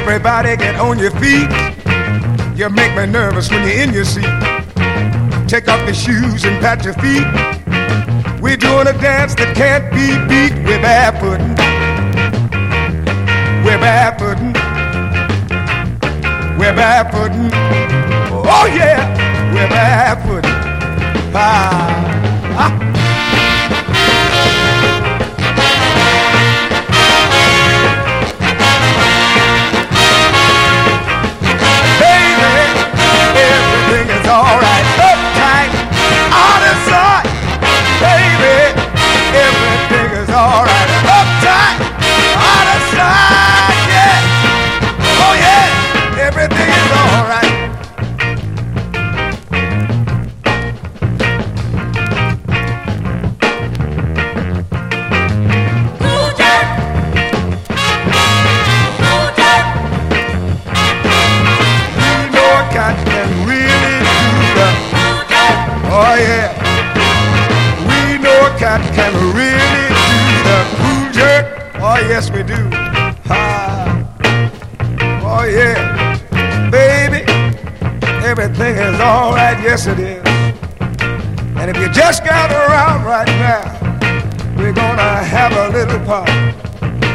Everybody get on your feet. You make me nervous when you're in your seat. Take off your shoes and pat your feet. We're doing a dance that can't be beat. We're barefooting. We're barefooting. We're barefooting. Oh yeah, we're barefooting. Ah. Everything is alright, uptight, out of sight. Baby, everything is alright, uptight, out of sight. Yeah, oh yeah, everything is alright. Oh yeah, we know a cat can really do the cool jerk. Oh yes we do. Ha. Oh yeah, baby, everything is all right. Yes it is. And if you just gather around right now, we're gonna have a little party.